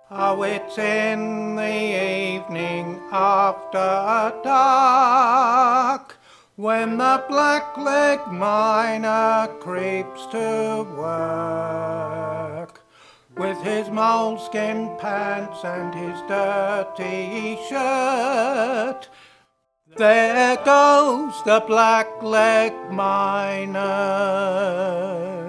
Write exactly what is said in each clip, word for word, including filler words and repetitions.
Oh, it's in the evening after dark, when the black-leg miner creeps to work, with his moleskin pants and his dirty shirt. There goes the black-leg miner.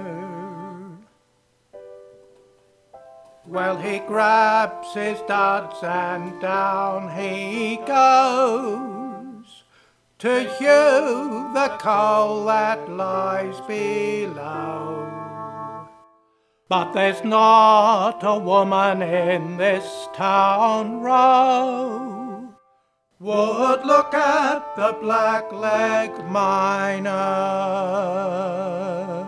Well, he grabs his duds and down he goes to hew the coal that lies below. But there's not a woman in this town row would look at the black-leg miner.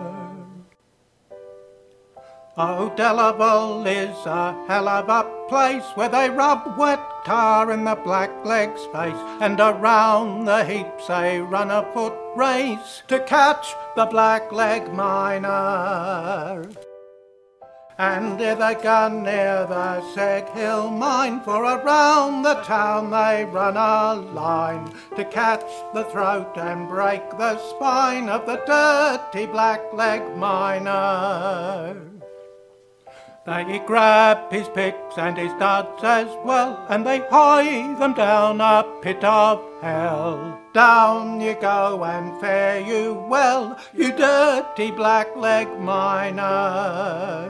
Oh, Delaval is a hell of a place where they rub wet tar in the blackleg's face, and around the heaps they run a foot race to catch the blackleg miner. And if they go near the Seg Hill mine, for around the town they run a line to catch the throat and break the spine of the dirty blackleg miner. They grab his picks and his duds as well, and they hie them down a pit of hell. Down you go and fare you well, you dirty blackleg miner.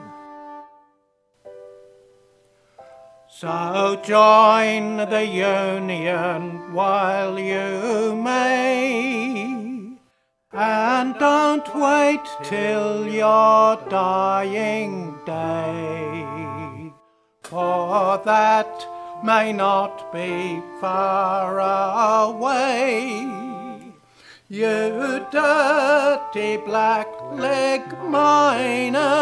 So join the union while you may, and don't wait till your dying day, for that may not be far away. You dirty black-leg miner.